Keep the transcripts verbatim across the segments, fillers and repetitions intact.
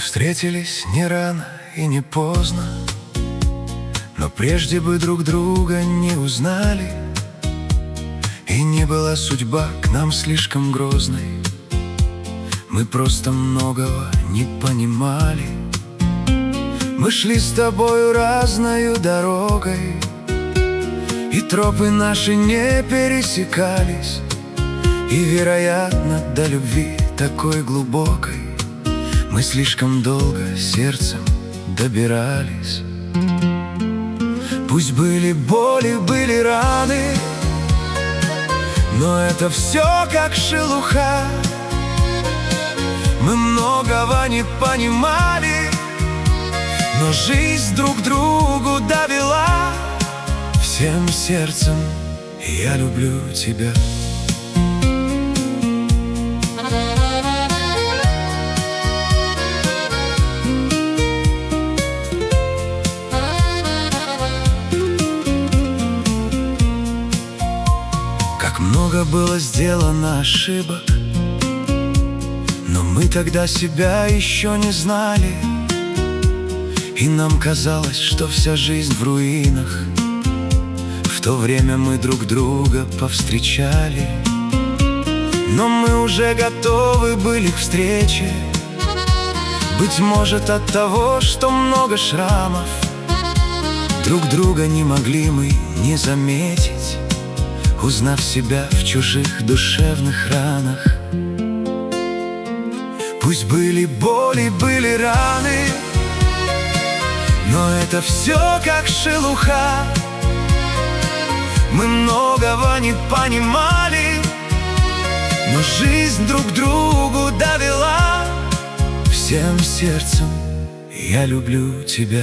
Встретились не рано и не поздно, но прежде бы друг друга не узнали, и не была судьба к нам слишком грозной. Мы просто многого не понимали. Мы шли с тобою разною дорогой, и тропы наши не пересекались. И, вероятно, до любви такой глубокой мы слишком долго сердцем добирались. Пусть были боли, были раны, но это все как шелуха. Мы многого не понимали, но жизнь друг другу довела. Всем сердцем я люблю тебя. Как много было сделано ошибок, но мы тогда себя еще не знали, и нам казалось, что вся жизнь в руинах. В то время мы друг друга повстречали, но мы уже готовы были к встрече. Быть может, от того, что много шрамов, друг друга не могли мы не заметить, узнав себя в чужих душевных ранах. Пусть были боли, были раны, но это все как шелуха. Мы многого не понимали, но жизнь друг другу довела. Всем сердцем я люблю тебя.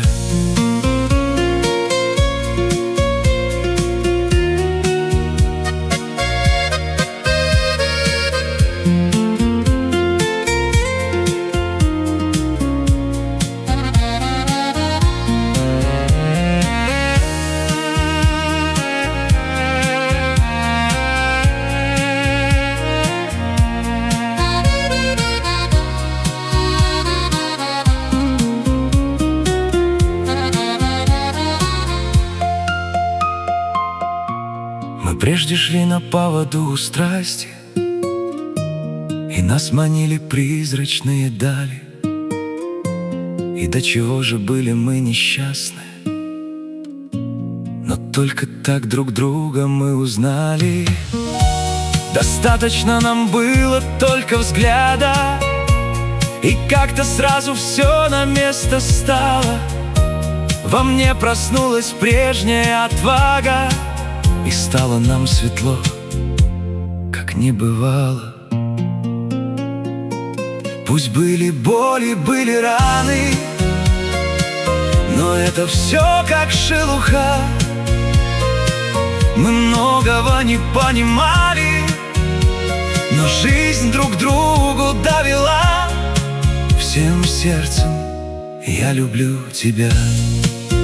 Мы прежде шли на поводу у страсти, и нас манили призрачные дали. И до чего же были мы несчастны, но только так друг друга мы узнали. Достаточно нам было только взгляда, и как-то сразу все на место стало. Во мне проснулась прежняя отвага, и стало нам светло, как не бывало. Пусть были боли, были раны, но это все как шелуха. Мы многого не понимали, но жизнь друг другу довела. Всем сердцем я люблю тебя.